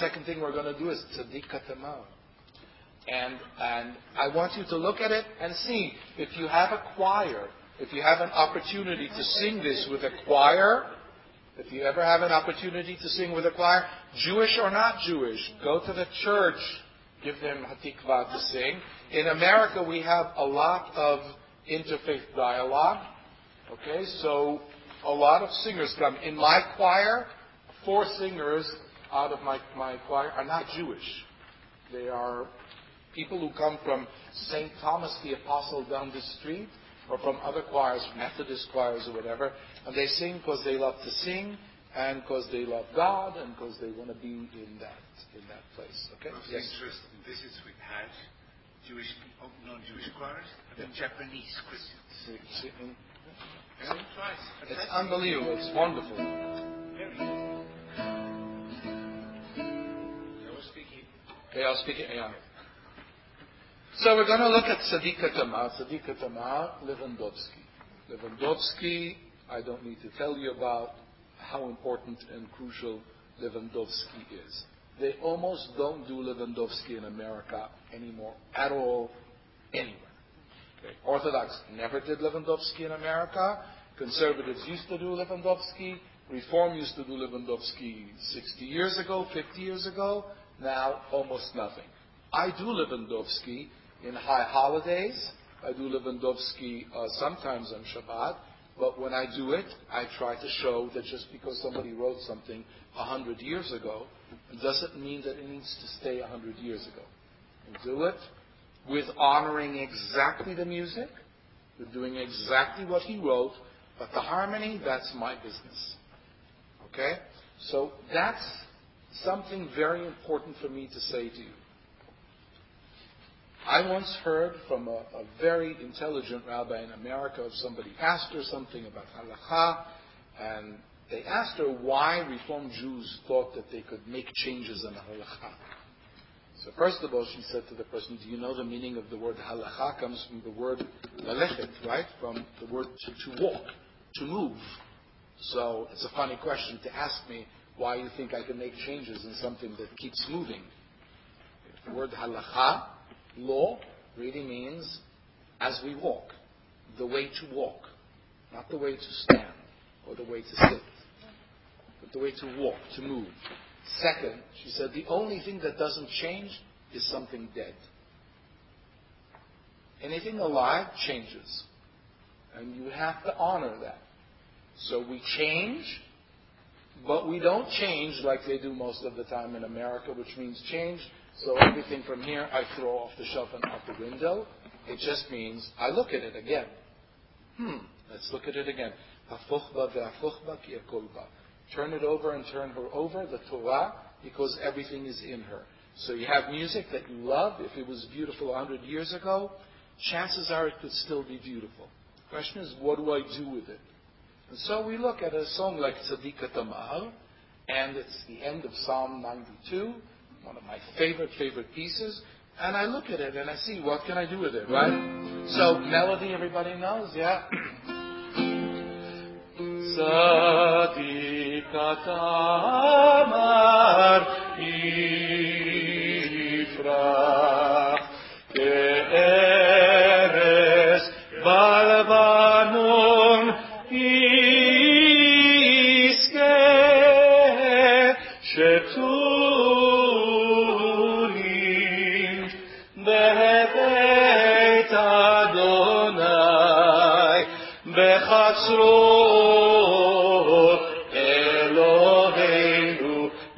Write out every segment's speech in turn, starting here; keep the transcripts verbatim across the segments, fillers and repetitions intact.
second thing we're going to do is Tzaddik Katamar. And, and I want you to look at it and see, if you have a choir, if you have an opportunity to sing this with a choir, if you ever have an opportunity to sing with a choir, Jewish or not Jewish, go to the church, give them Hatikvah to sing. In America, we have a lot of interfaith dialogue. Okay, so a lot of singers come. In my choir, four singers out of my, my choir are not Jewish. They are people who come from Saint Thomas the Apostle down the street, or from other choirs, Methodist choirs or whatever, and they sing because they love to sing, and because they love God, and because they want to be in that in that place. Okay. Of yes. interest in visits we've had, Jewish, non-Jewish choirs, and yeah. Japanese Christians. See, see, mm, Yeah, twice. it's unbelievable. It's wonderful. Very. I was speaking. Okay, I'll speak it. Yeah. So we're going to look at Tzaddik Katamar. Tzaddik Katamar, Lewandowski. Lewandowski, I don't need to tell you about how important and crucial Lewandowski is. They almost don't do Lewandowski in America anymore at all, anywhere. Okay. Orthodox never did Lewandowski in America. Conservatives used to do Lewandowski. Reform used to do Lewandowski sixty years ago, fifty years ago. Now, almost nothing. I do Lewandowski in high holidays. I do Lewandowski uh, sometimes on Shabbat. But when I do it, I try to show that just because somebody wrote something a hundred years ago, it doesn't mean that it needs to stay a hundred years ago. And do it with honoring exactly the music, with doing exactly what he wrote, but the harmony, that's my business. Okay? So that's something very important for me to say to you. I once heard from a, a very intelligent rabbi in America, of somebody asked her something about halakha, and they asked her why Reform Jews thought that they could make changes in halakha. So first of all, she said to the person, do you know the meaning of the word halakha? Comes from the word lalechet, right? From the word to, to walk, to move. So it's a funny question to ask me why you think I can make changes in something that keeps moving. The word halakha, law, really means as we walk, the way to walk, not the way to stand or the way to sit, but the way to walk, to move. Second, she said, the only thing that doesn't change is something dead. Anything alive changes, and you have to honor that. So we change, but we don't change like they do most of the time in America, which means change. So everything from here I throw off the shelf and out the window. It just means I look at it again. Hmm, let's look at it again. Turn it over and turn her over, the Torah, because everything is in her. So you have music that you love. If it was beautiful a hundred years ago, chances are it could still be beautiful. The question is, what do I do with it? And so we look at a song like Tzaddik Katamar, and it's the end of Psalm ninety-two, one of my favorite, favorite pieces, and I look at it and I see, what can I do with it, right? So, melody, everybody knows, yeah? Tzaddik Katamar Yifrach Ke'eres Balbanon Iske Sheturim Bebeit Adonai Bechatzrot Eloheinu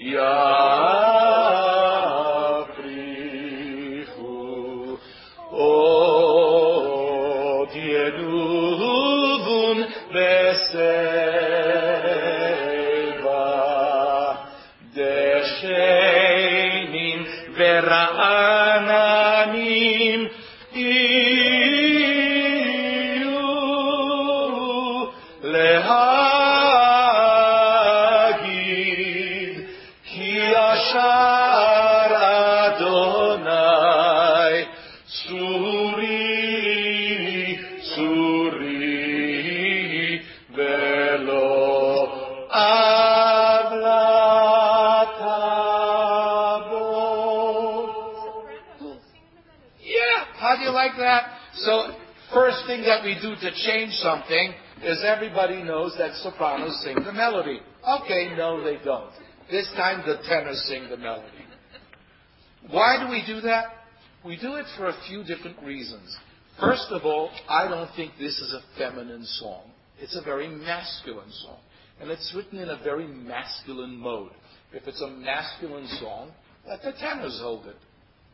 Yafrichu Od Yeduvun Beseva Deshenim Vera'ananim Iyu Lehagid Ki Yashar Adonai Suri Suri Velo Avlata. How do you like that? So, first thing that we do to change something is everybody knows that sopranos sing the melody. Okay, no, they don't. This time the tenors sing the melody. Why do we do that? We do it for a few different reasons. First of all, I don't think this is a feminine song. It's a very masculine song. And it's written in a very masculine mode. If it's a masculine song, let the tenors hold it.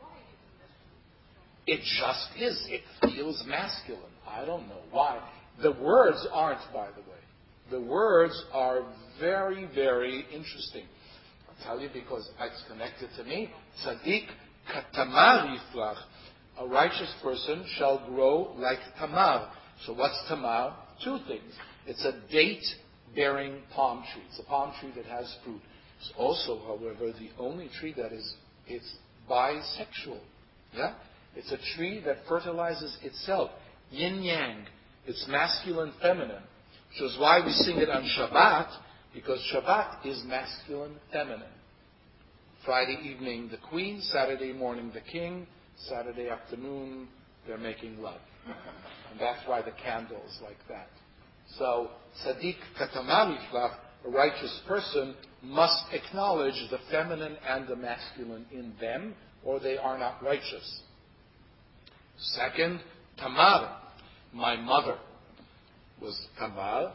It just is. It feels masculine. I don't know why. The words aren't, by the way. The words are very, very interesting. I'll tell you because it's connected to me. Tzadik katamar yiflach. A righteous person shall grow like tamar. So what's tamar? Two things. It's a date-bearing palm tree. It's a palm tree that has fruit. It's also, however, the only tree that is it's bisexual. Yeah? It's a tree that fertilizes itself. Yin-yang. It's masculine, feminine. Which is why we sing it on Shabbat, because Shabbat is masculine, feminine. Friday evening, the queen. Saturday morning, the king. Saturday afternoon, they're making love. And that's why the candle is like that. So, Tzaddik katamar yiflach, a righteous person, must acknowledge the feminine and the masculine in them, or they are not righteous. Second, Tamar. My mother was Tamar.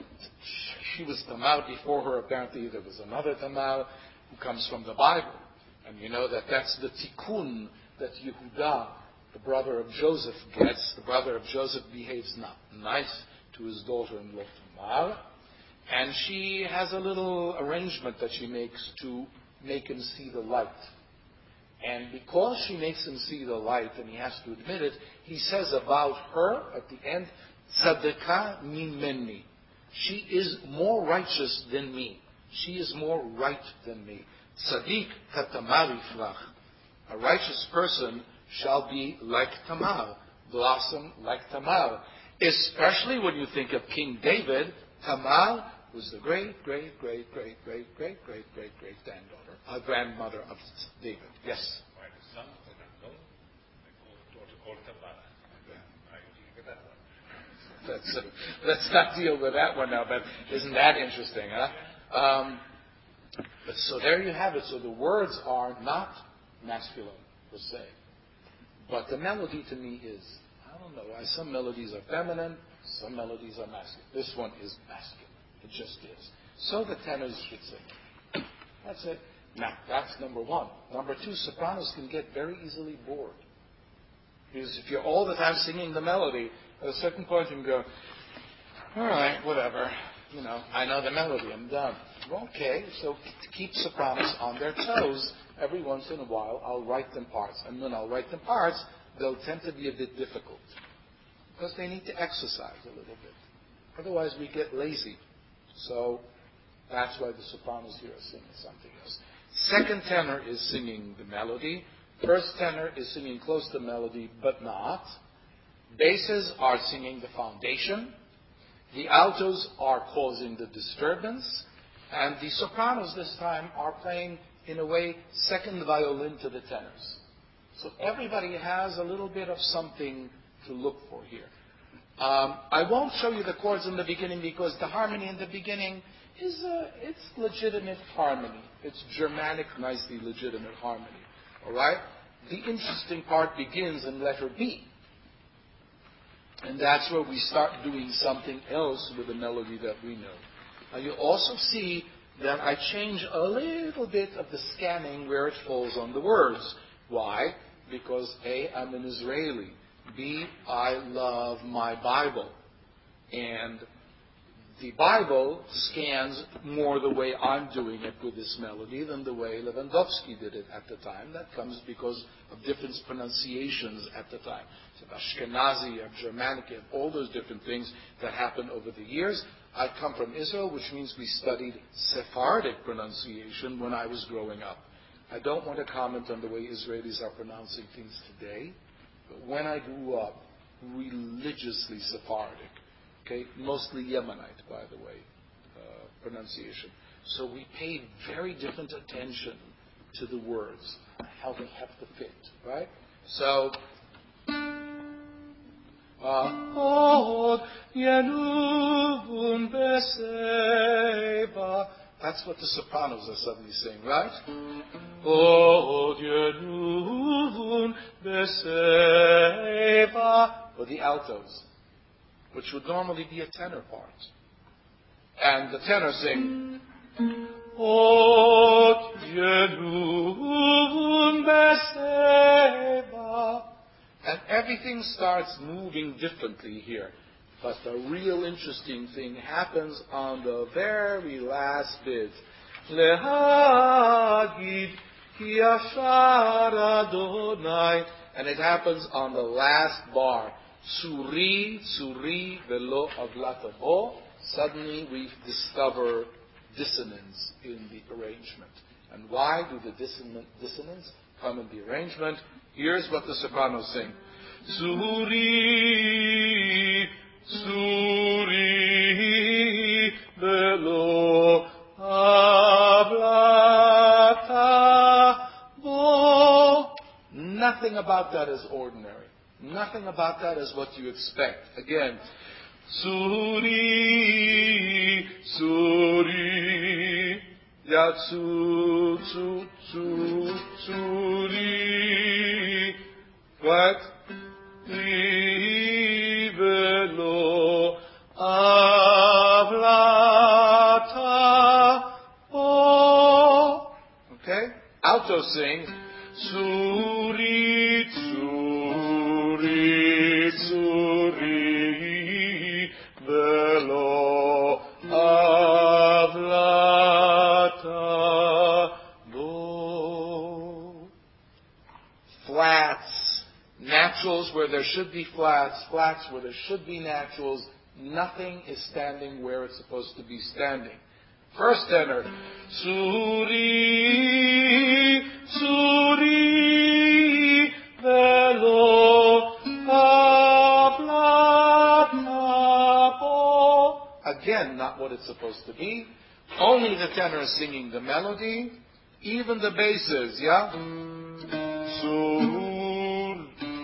She was Tamar before her. Apparently, there was another Tamar who comes from the Bible. And you know that that's the tikkun that Yehuda, the brother of Joseph, gets. The brother of Joseph behaves not nice to his daughter-in-law Tamar. And she has a little arrangement that she makes to make him see the light. And because she makes him see the light, and he has to admit it, he says about her, at the end, Tzadaka mimeni. She is more righteous than me. She is more right than me. Tzadik katamar yiflach. A righteous person shall be like Tamar, blossom like Tamar. Especially when you think of King David, Tamar was the great, great, great, great, great, great, great, great, great granddaughter, uh, grandmother of David. Yes? Why the son of the unknown, they call Tamar. How do you get that one? Let's, uh, let's not deal with that one now, but isn't that interesting, huh? Um, but so there you have it. So the words are not masculine, per se. But the melody to me is, I don't know, some melodies are feminine, some melodies are masculine. This one is masculine. It just is. So the tenors should sing. That's it. Now, that's number one. Number two, sopranos can get very easily bored. Because if you're all the time singing the melody, at a certain point you can go, all right, whatever. You know, I know the melody, I'm done. Okay, so to keep sopranos on their toes, every once in a while I'll write them parts. And when I'll write them parts, they'll tend to be a bit difficult. Because they need to exercise a little bit. Otherwise we get lazy. So that's why the sopranos here are singing something else. Second tenor is singing the melody. First tenor is singing close to melody, but not. Basses are singing the foundation. The altos are causing the disturbance. And the sopranos this time are playing, in a way, second violin to the tenors. So everybody has a little bit of something to look for here. Um, I won't show you the chords in the beginning because the harmony in the beginning is a, it's legitimate harmony. It's Germanic, nicely legitimate harmony. All right? The interesting part begins in letter B. And that's where we start doing something else with the melody that we know. Now you also see that I change a little bit of the scanning where it falls on the words. Why? Because A, I'm an Israeli. B, I love my Bible. And the Bible scans more the way I'm doing it with this melody than the way Lewandowski did it at the time. That comes because of different pronunciations at the time. So Ashkenazi, you have Germanic, you have all those different things that happen over the years. I come from Israel, which means we studied Sephardic pronunciation when I was growing up. I don't want to comment on the way Israelis are pronouncing things today, but when I grew up, religiously Sephardic. Okay, mostly Yemenite, by the way, uh, pronunciation. So we paid very different attention to the words, how they have to fit, right? So Od Yenuvun Beseva. That's what the sopranos are suddenly saying, right? Od Yenuvun Beseva. For the altos, which would normally be a tenor part. And the tenor sing, Od Yenuvun Beseva. And everything starts moving differently here. But the real interesting thing happens on the very last bit. Lehagid ki yashar Adonai. And it happens on the last bar. Tsuri, tsuri, velo avlatabo. Suddenly we discover dissonance in the arrangement. And why do the dissonance come in the arrangement? Here's what the sopranos sing. Tsuri, tsuri, velo avlatabo. Nothing about that is ordinary. Nothing about that is what you expect. Again, Suri, Suri, Yatsu, Tsu, Tsu, Suri. What? Rivelo Avlata. Oh. Okay? Alto sing. Suri, Suri, Suri, Velo Avlata Bo. Flats, naturals where there should be flats, flats where there should be naturals. Nothing is standing where it's supposed to be standing. First tenor, Suri, Suri, Velo Avlatabo. Again, not what it's supposed to be. Only the tenor is singing the melody. Even the basses, yeah? Sur,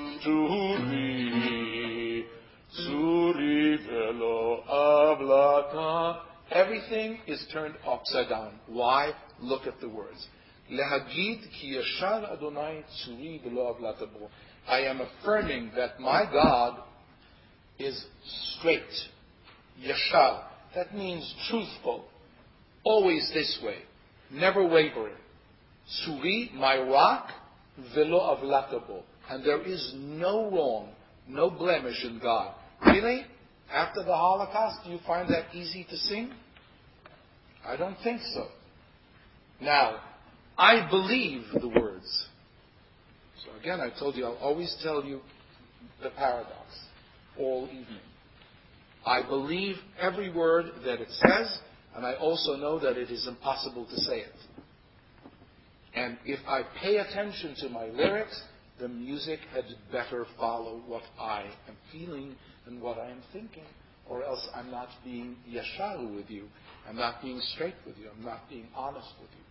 Suri, Suri, Velo Avlatabo. Everything is turned upside down. Why? Look at the words. Lehagid ki yashar Adonai tsuri v'lo avlatabo. I am affirming that my God is straight. Yashar. That means truthful. Always this way. Never wavering. Tsuri, my rock, v'lo avlatabo. And there is no wrong, no blemish in God. Really? After the Holocaust, do you find that easy to sing? I don't think so. Now, I believe the words. So again, I told you, I'll always tell you the paradox all evening. I believe every word that it says, and I also know that it is impossible to say it. And if I pay attention to my lyrics, the music had better follow what I am feeling and what I am thinking, or else I'm not being yasharu with you. I'm not being straight with you. I'm not being honest with you.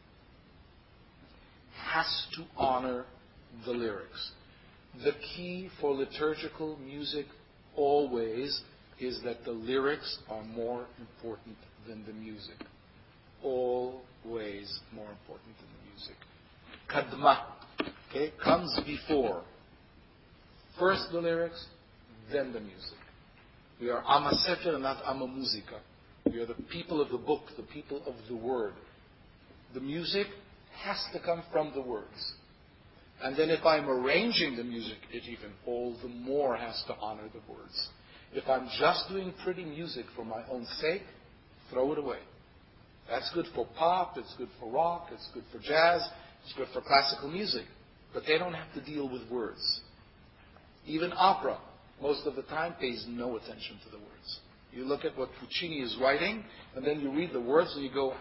Has to honor the lyrics. The key for liturgical music always is that the lyrics are more important than the music. Always more important than the music. Kadma, okay, comes before. First the lyrics, then the music. We are Am HaSefer and not Am HaMuzika. We are the people of the book, the people of the word. The music has to come from the words. And then if I'm arranging the music, it even all the more has to honor the words. If I'm just doing pretty music for my own sake, throw it away. That's good for pop, it's good for rock, it's good for jazz, it's good for classical music. But they don't have to deal with words. Even opera, most of the time, pays no attention to the words. You look at what Puccini is writing, and then you read the words, and you go,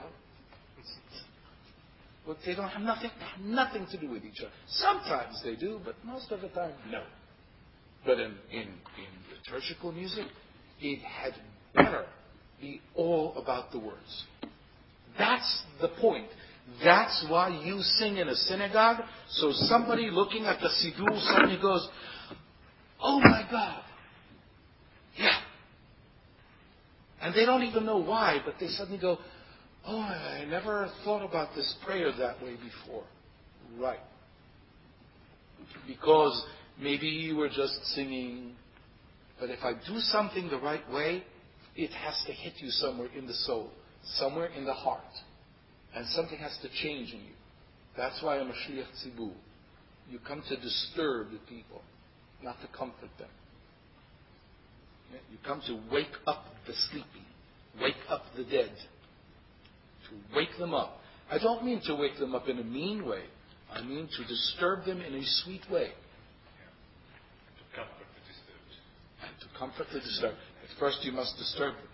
well, they don't have nothing, nothing to do with each other. Sometimes they do, but most of the time, no. But in, in, in liturgical music, it had better be all about the words. That's the point. That's why you sing in a synagogue, so somebody looking at the Siddur suddenly goes, oh my God, Yeah. And they don't even know why, but they suddenly go, oh, I never thought about this prayer that way before. Right. Because maybe you were just singing, but if I do something the right way, it has to hit you somewhere in the soul, somewhere in the heart. And something has to change in you. That's why I'm a Shliach Tzibur. You come to disturb the people, not to comfort them. You come to wake up the sleeping, wake up the dead, to wake them up. I don't mean to wake them up in a mean way. I mean to disturb them in a sweet way. To comfort the disturbed. And to comfort the disturbed. At first you must disturb them.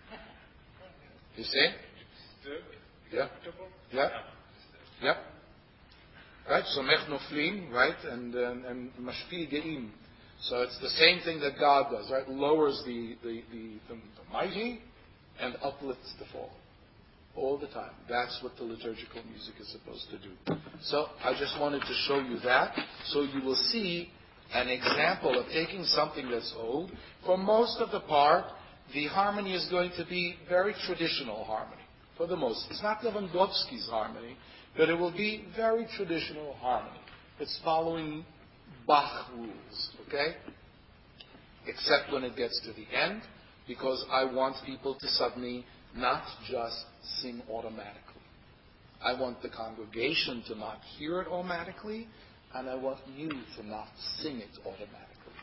You see? Disturb? Yeah. Comfortable? Yeah. Yeah. Right? So mech noflim, right? And and, and mashpi geim. So it's the same thing that God does, right? Lowers the, the, the, the, the mighty and uplifts the fallen. All the time. That's what the liturgical music is supposed to do. So I just wanted to show you that, so you will see an example of taking something that's old. For most of the part, the harmony is going to be very traditional harmony. For the most. It's not Lewandowski's harmony, but it will be very traditional harmony. It's following Bach rules, okay? Except when it gets to the end, because I want people to suddenly not just sing automatically. I want the congregation to not hear it automatically, and I want you to not sing it automatically.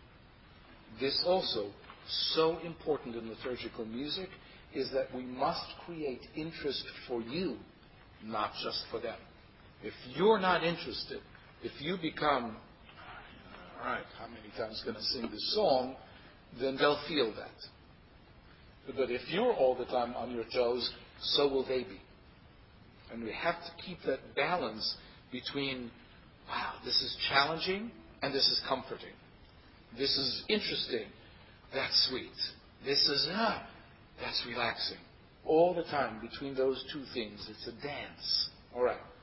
This also, so important in liturgical music, is that we must create interest for you, not just for them. If you're not interested, if you become, all right, how many times can I sing this song, then they'll feel that. But if you're all the time on your toes, so will they be. And we have to keep that balance between, wow, this is challenging and this is comforting. This is interesting. That's sweet. This is, ah, that's relaxing. All the time between those two things, it's a dance. All right.